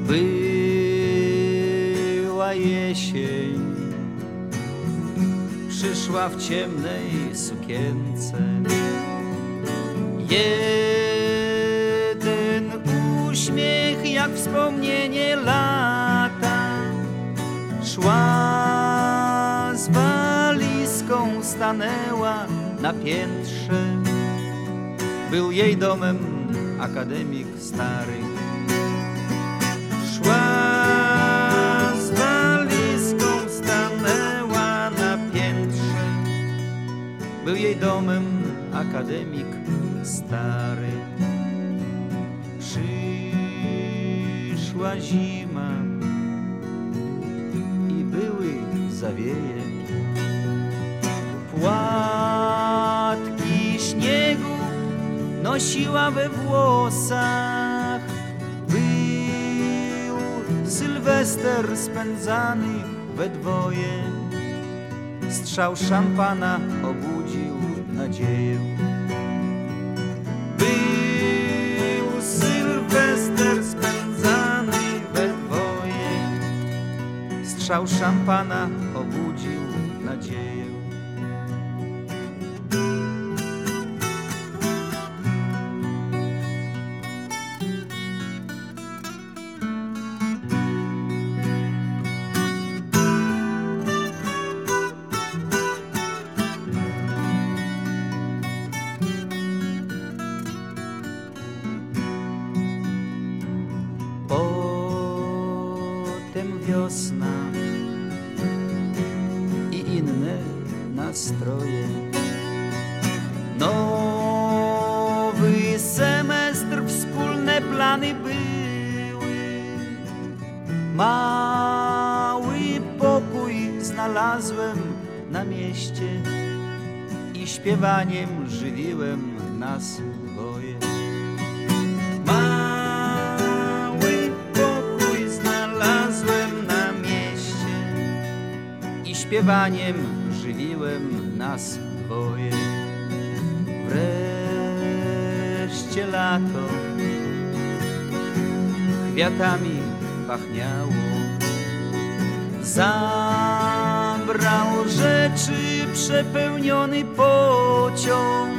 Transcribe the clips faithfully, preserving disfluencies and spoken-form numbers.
Była jesień, przyszła w ciemnej sukience. Jeden uśmiech jak wspomnienie lata. Szła z walizką, stanęła na piętrze. Był jej domem akademik stary. Szła z walizką, stanęła na piętrze. Był jej domem akademik stary. Przyszła zima i były zawieje. Płatki śniegu nosiła we włosach. Był Sylwester spędzany we dwoje. Strzał szampana obudził nadzieję. Był Sylwester spędzany we dwoje. Strzał szampana obudził nadzieję. Potem wiosna i inne nastroje. Nowy semestr, wspólne plany były. Mały pokój znalazłem na mieście i śpiewaniem żywiłem nas dwoje. Śpiewaniem żywiłem nas dwoje. Wreszcie lato kwiatami pachniało. Zabrał rzeczy przepełniony pociąg.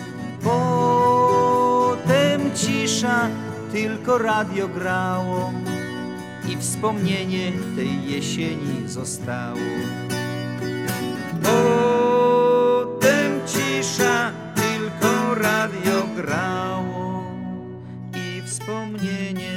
Potem cisza, tylko radio grało i wspomnienie tej jesieni zostało. Potem cisza, tylko radio grało i wspomnienie